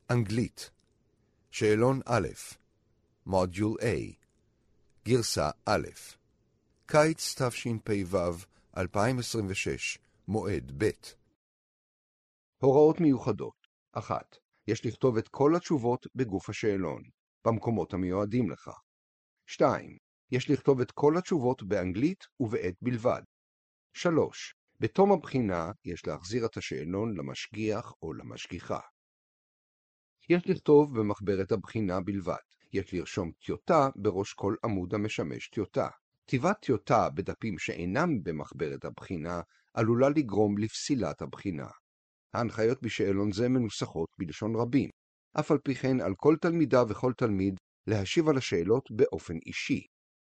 אנגלית. שאלון א', מודיול A, גרסה א', קיץ תשפ"ו 2026, מועד ב'. הוראות מיוחדות. 1. יש לכתוב את כל התשובות בגוף השאלון, במקומות המיועדים לכך. 2. יש לכתוב את כל התשובות באנגלית ובעת בלבד. 3. בתום הבחינה יש להחזיר את השאלון למשגיח או למשגיחה. יש לכתוב במחברת הבחינה בלבד. יש לרשום טיוטה בראש כל עמוד המשמש טיוטה. כתיבת טיוטה בדפים שאינם במחברת הבחינה עלולה לגרום לפסילת הבחינה. ההנחיות בשאלון זה מנוסחות בלשון רבים. אף על פי כן על כל תלמידה וכל תלמיד להשיב על השאלות באופן אישי.